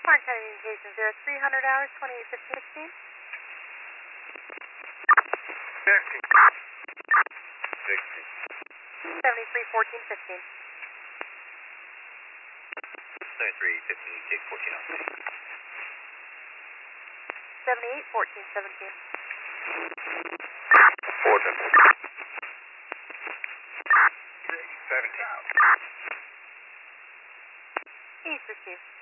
Mark Communications, 0300 hours, 281516. 731415. 7315, take 14 off. 781417. 17. East received.